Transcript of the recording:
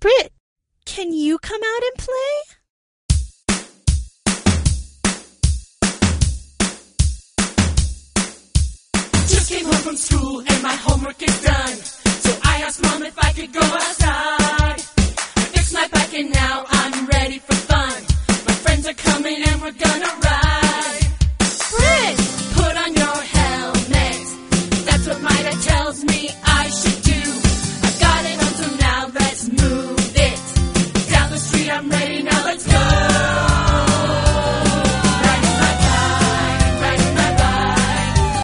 Britt, can you come out and play? Just came home from school and my homework is done. So I asked Mom if I could go outside. I fixed my bike and now I'm ready for fun. My friends are coming and we're gonna ride.